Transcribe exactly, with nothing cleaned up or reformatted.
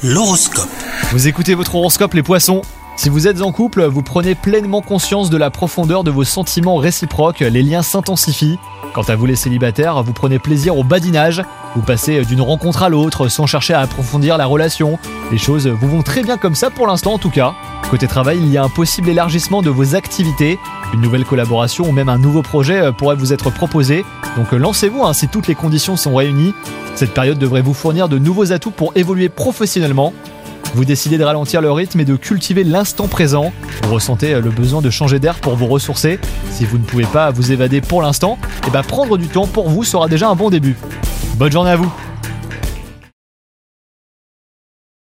L'horoscope. Vous écoutez votre horoscope les poissons. Si vous êtes en couple, vous prenez pleinement conscience de la profondeur de vos sentiments réciproques, les liens s'intensifient. Quant à vous les célibataires, vous prenez plaisir au badinage, vous passez d'une rencontre à l'autre sans chercher à approfondir la relation. Les choses vous vont très bien comme ça pour l'instant en tout cas. Côté travail, il y a un possible élargissement de vos activités, une nouvelle collaboration ou même un nouveau projet pourrait vous être proposé. Donc lancez-vous hein, si toutes les conditions sont réunies. Cette période devrait vous fournir de nouveaux atouts pour évoluer professionnellement. Vous décidez de ralentir le rythme et de cultiver l'instant présent. Vous ressentez le besoin de changer d'air pour vous ressourcer. Si vous ne pouvez pas vous évader pour l'instant, eh ben prendre du temps pour vous sera déjà un bon début. Bonne journée à vous!